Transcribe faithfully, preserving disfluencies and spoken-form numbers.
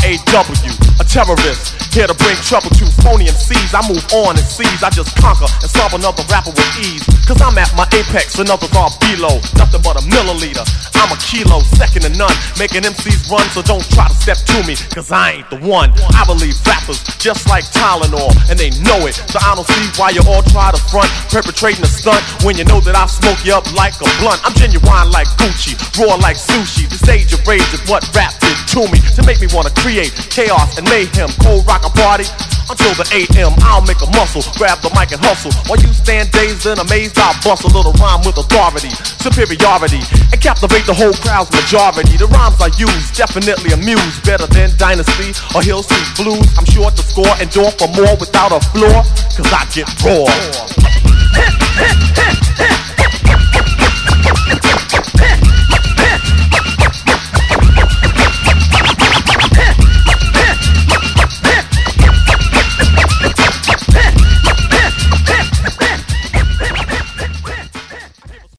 A W, a terrorist, here to bring trouble to phony M Cs. I move on and seize, I just conquer and solve another rapper with ease. Cause I'm at my apex and others are below, nothing but a milliliter. I'm a kilo, second to none, making M Cs run, so don't try to step to me, cause I ain't the one. I believe rappers just like Tylenol, and they know it, so I don't see why you all try to front, perpetrating a stunt, when you know that I smoke you up like a blunt. I'm genuine like Gucci, raw like sushi. This age of rage is what rap did to me, to make me wanna create chaos and mayhem. Cold rock a party until the A M. I'll make a muscle, grab the mic and hustle. While you stand dazed and amazed, I'll bust a little rhyme with authority, superiority, and captivate the whole crowd's majority. The rhymes I use definitely amuse, better than Dynasty or Hill Street Blues. I'm sure to score and door for more without a flaw, cause I get raw.